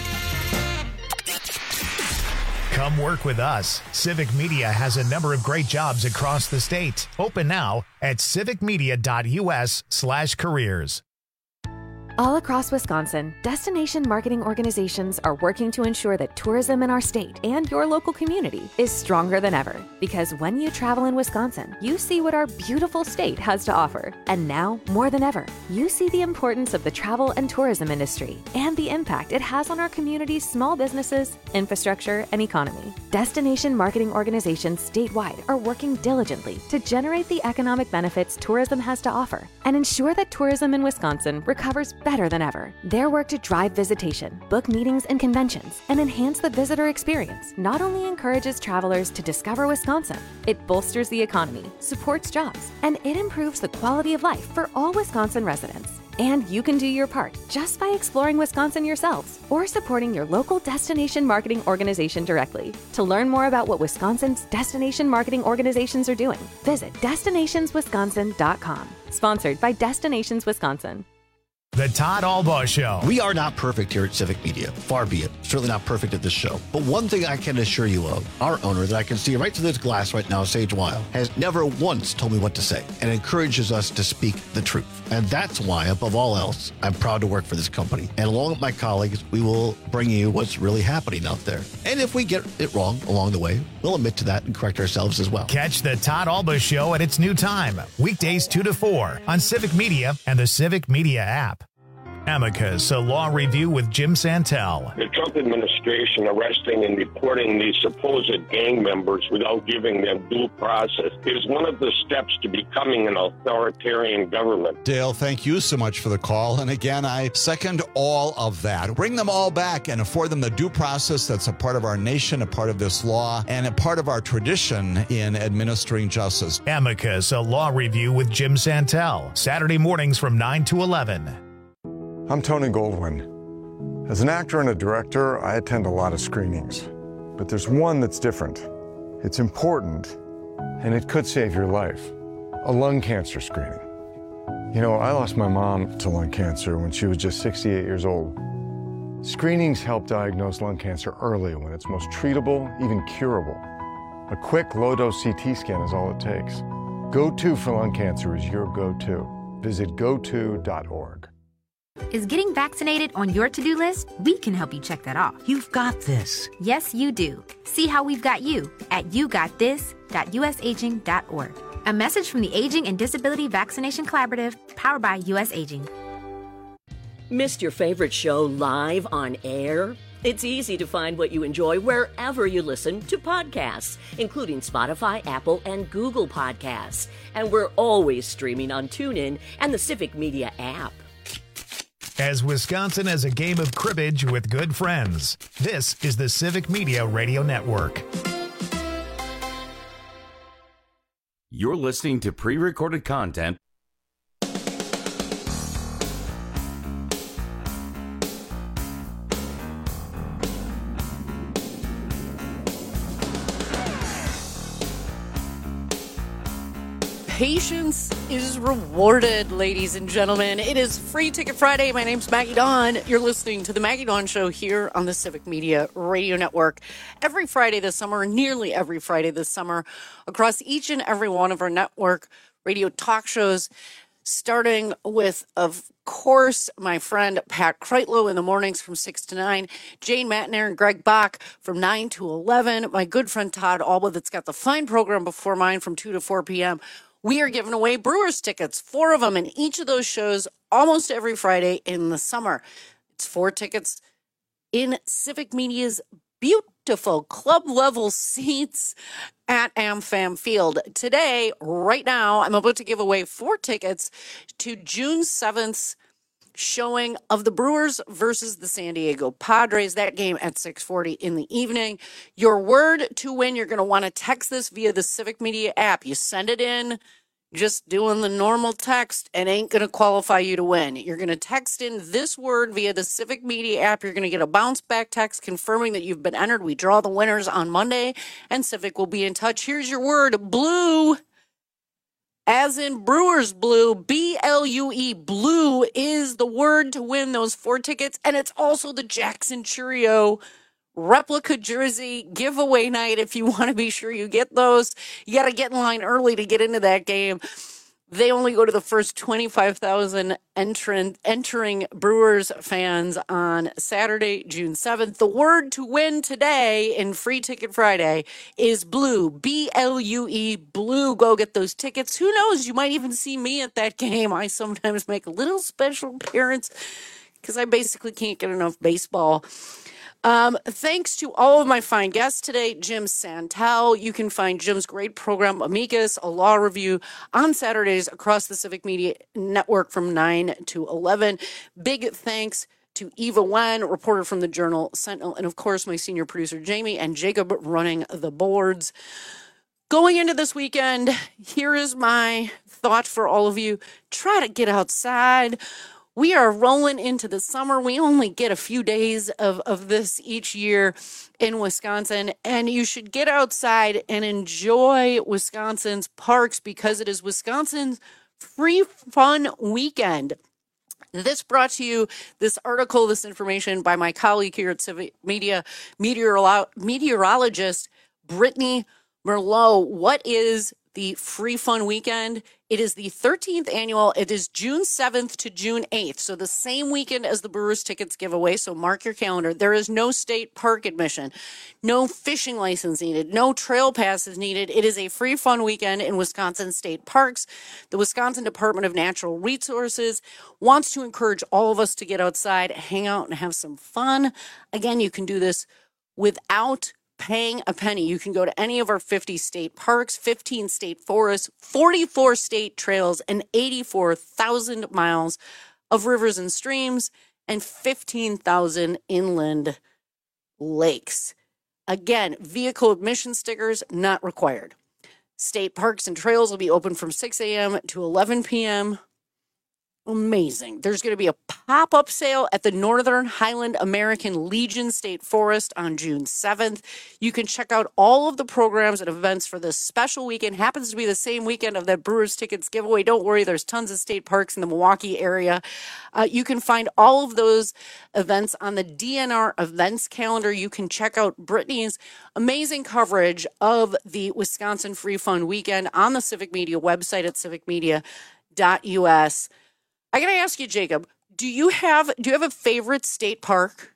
Come work with us. Civic Media has a number of great jobs across the state. Open now at civicmedia.us slash careers. All across Wisconsin, destination marketing organizations are working to ensure that tourism in our state and your local community is stronger than ever. Because when you travel in Wisconsin, you see what our beautiful state has to offer. And now, more than ever, you see the importance of the travel and tourism industry and the impact it has on our community's small businesses, infrastructure, and economy. Destination marketing organizations statewide are working diligently to generate the economic benefits tourism has to offer and ensure that tourism in Wisconsin recovers better than ever. Their work to drive visitation, book meetings and conventions, and enhance the visitor experience not only encourages travelers to discover Wisconsin, it bolsters the economy, supports jobs, and it improves the quality of life for all Wisconsin residents. And you can do your part just by exploring Wisconsin yourselves or supporting your local destination marketing organization directly. To learn more about what Wisconsin's destination marketing organizations are doing, visit destinations wisconsin dot com. Sponsored by Destinations Wisconsin. The Todd Albaugh Show. We are not perfect here at Civic Media. Far be it. Certainly not perfect at this show. But one thing I can assure you of, our owner that I can see right through this glass right now, Sage Weil, has never once told me what to say and encourages us to speak the truth. And that's why, above all else, I'm proud to work for this company. And along with my colleagues, we will bring you what's really happening out there. And if we get it wrong along the way, we'll admit to that and correct ourselves as well. Catch the Todd Albaugh Show at its new time, weekdays two to four on Civic Media and the Civic Media app. Amicus, a law review with Jim Santel. The Trump administration arresting and deporting these supposed gang members without giving them due process is one of the steps to becoming an authoritarian government. Dale, thank you so much for the call. And again, I second all of that. Bring them all back and afford them the due process that's a part of our nation, a part of this law, and a part of our tradition in administering justice. Amicus, a law review with Jim Santel. Saturday mornings from nine to eleven. I'm Tony Goldwyn. As an actor and a director, I attend a lot of screenings. But there's one that's different. It's important, and it could save your life. A lung cancer screening. You know, I lost my mom to lung cancer when she was just sixty-eight years old. Screenings help diagnose lung cancer early when it's most treatable, even curable. A quick, low-dose C T scan is all it takes. Go To for lung cancer is your go-to. Visit go to dot org. Is getting vaccinated on your to-do list? We can help you check that off. You've got this. Yes, you do. See how we've got you at you got this dot u s aging dot org. A message from the Aging and Disability Vaccination Collaborative, powered by U S Aging. Missed your favorite show live on air? It's easy to find what you enjoy wherever you listen to podcasts, including Spotify, Apple, and Google Podcasts. And we're always streaming on TuneIn and the Civic Media app. As Wisconsin has a game of cribbage with good friends, this is the Civic Media Radio Network. You're listening to pre-recorded content. Patience is rewarded, ladies and gentlemen. It is Free Ticket Friday. My name's Maggie Dawn. You're listening to the Maggie Dawn Show here on the Civic Media Radio Network. Every Friday this summer, nearly every Friday this summer, across each and every one of our network radio talk shows, starting with, of course, my friend Pat Kreitlow in the mornings from six to nine, Jane Matner and Greg Bach from nine to eleven, my good friend Todd Albaugh that's got the fine program before mine from two to four p.m., we are giving away Brewers tickets, four of them in each of those shows almost every Friday in the summer. It's four tickets in Civic Media's beautiful club-level seats at AmFam Field. Today, right now, I'm about to give away four tickets to June seventh's showing of the Brewers versus the San Diego Padres. That game at six forty in the evening. Your word to win, you're going to want to text this via the Civic Media app. You send it in, just doing the normal text, and ain't going to qualify you to win. You're going to text in this word via the Civic Media app. You're going to get a bounce back text confirming that you've been entered. We draw the winners on Monday, and Civic will be in touch. Here's your word, blue. As in Brewers Blue, B L U E, blue is the word to win those four tickets. And it's also the Jackson Churio replica jersey giveaway night if you want to be sure you get those. You got to get in line early to get into that game. They only go to the first twenty-five thousand entering, entering Brewers fans on Saturday, June seventh. The word to win today in Free Ticket Friday is blue, B L U E, blue. Go get those tickets. Who knows? You might even see me at that game. I sometimes make a little special appearance because I basically can't get enough baseball. Um, thanks to all of my fine guests today, Jim Santel. You can find Jim's great program, Amicus, a law review, on Saturdays across the Civic Media Network from nine to eleven. Big thanks to Eva Wen, reporter from the Journal Sentinel, and of course, my senior producer, Jamie, and Jacob running the boards. Going into this weekend, here is my thought for all of you. Try to get outside. We are rolling into the summer. We only get a few days of, of this each year in Wisconsin, and you should get outside and enjoy Wisconsin's parks because it is Wisconsin's free fun weekend. This brought to you, this article, this information by my colleague here at Civic Media, meteorolo- meteorologist Brittany Merlot. What is the free fun weekend? It is the thirteenth annual. It is June seventh to June eighth. So the same weekend as the Brewers tickets giveaway. So mark your calendar. There is no state park admission, no fishing license needed, no trail passes needed. It is a free fun weekend in Wisconsin state parks. The Wisconsin Department of Natural Resources wants to encourage all of us to get outside, hang out, and have some fun. Again, you can do this without paying a penny. You can go to any of our fifty state parks, fifteen state forests, forty-four state trails, and eighty-four thousand miles of rivers and streams, and fifteen thousand inland lakes. Again, vehicle admission stickers not required. State parks and trails will be open from six a.m. to eleven p.m. Amazing. There's going to be a pop-up sale at the Northern Highland American Legion State Forest on June seventh. You can check out all of the programs and events for this special weekend. Happens to be the same weekend of that Brewers tickets giveaway. Don't worry, there's tons of state parks in the Milwaukee area. Uh, you can find all of those events on the D N R events calendar. You can check out Brittany's amazing coverage of the Wisconsin Free Fun Weekend on the Civic Media website at civic media dot u s. I gotta ask you, Jacob, do you have do you have a favorite state park?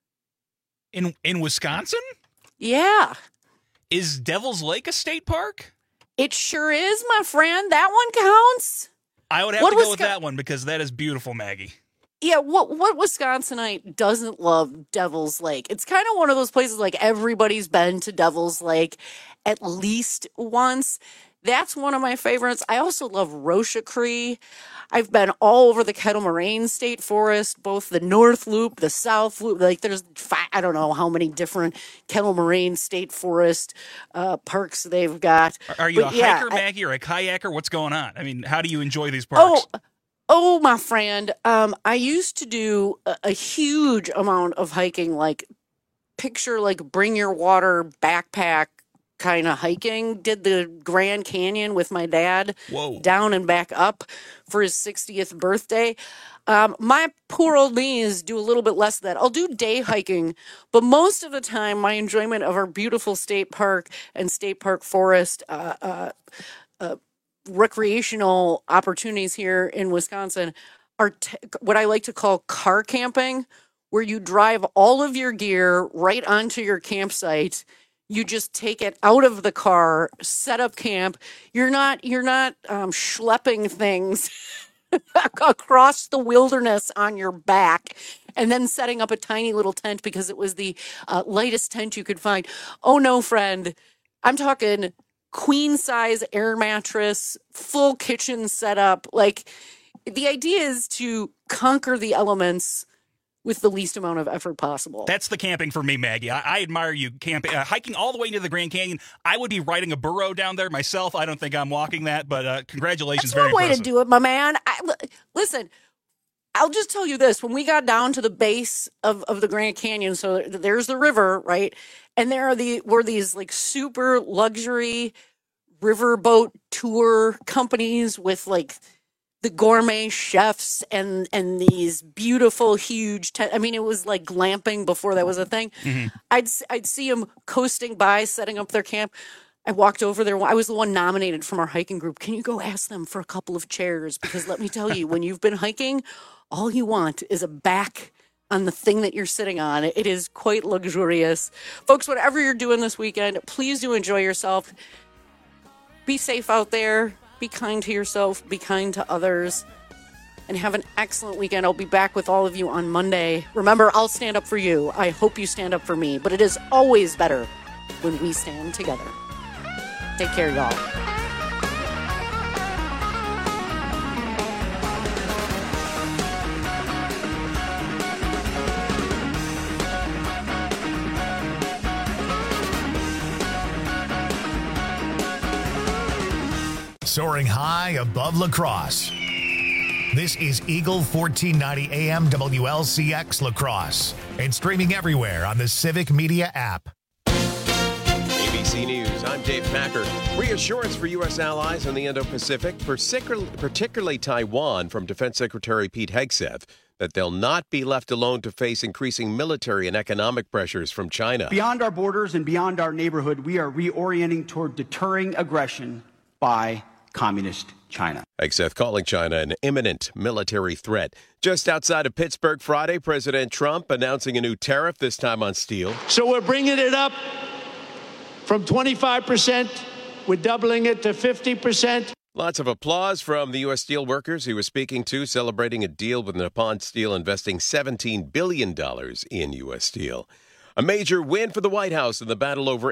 In in Wisconsin? Yeah. Is Devil's Lake a state park? It sure is, my friend. That one counts. I would have what to go Wisco- with that one because that is beautiful, Maggie. Yeah, what what Wisconsinite doesn't love Devil's Lake? It's kind of one of those places like everybody's been to Devil's Lake at least once. That's one of my favorites. I also love Rocha Cree. I've been all over the Kettle Moraine State Forest, both the North Loop, the South Loop. Like there's, five, I don't know how many different Kettle Moraine State Forest uh, parks they've got. Are, are you but a yeah, hiker, I, Maggie, or a kayaker? What's going on? I mean, how do you enjoy these parks? Oh, oh, my friend. Um, I used to do a, a huge amount of hiking, like picture like bring your water backpack kind of hiking. Did the Grand Canyon with my dad. Whoa. Down and back up for his sixtieth birthday. Um, my poor old knees do a little bit less of that. I'll do day hiking, but most of the time my enjoyment of our beautiful state park and state park forest uh, uh, uh, recreational opportunities here in Wisconsin are t- what I like to call car camping, where you drive all of your gear right onto your campsite. You just take it out of the car, set up camp. You're not you're not um, schlepping things across the wilderness on your back and then setting up a tiny little tent because it was the uh, lightest tent you could find. Oh, no, friend. I'm talking queen size air mattress, full kitchen setup. Like the idea is to conquer the elements with the least amount of effort possible. That's the camping for me, Maggie. I, I admire you camping, uh, hiking all the way into the Grand Canyon. I would be riding a burro down there myself. I don't think I'm walking that, but uh, congratulations. That's Very one way impressive. to do it, my man. I, listen, I'll just tell you this. When we got down to the base of, of the Grand Canyon, so there's the river, right? And there are the were these like super luxury riverboat tour companies with like the gourmet chefs and and these beautiful huge tent. I mean, it was like glamping before that was a thing. Mm-hmm. I'd I'd see them coasting by, setting up their camp. I walked over there. I was the one nominated from our hiking group. Can you go ask them for a couple of chairs? Because let me tell you, when you've been hiking, all you want is a back on the thing that you're sitting on. It is quite luxurious. Folks, whatever you're doing this weekend, please do enjoy yourself. Be safe out there. Be kind to yourself. Be kind to others. And have an excellent weekend. I'll be back with all of you on Monday. Remember, I'll stand up for you. I hope you stand up for me. But it is always better when we stand together. Take care, y'all. Soaring high above La Crosse. This is Eagle fourteen ninety A M W L C X La Crosse and streaming everywhere on the Civic Media app. A B C News, I'm Dave Packer. Reassurance for U S allies in the Indo-Pacific, particularly Taiwan, from Defense Secretary Pete Hegseth, that they'll not be left alone to face increasing military and economic pressures from China. Beyond our borders and beyond our neighborhood, we are reorienting toward deterring aggression by Communist China. Hegseth calling China an imminent military threat. Just outside of Pittsburgh Friday, President Trump announcing a new tariff, this time on steel. So we're bringing it up from twenty-five percent. We're doubling it to fifty percent. Lots of applause from the U S steel workers he was speaking to, celebrating a deal with Nippon Steel investing seventeen billion dollars in U S steel. A major win for the White House in the battle over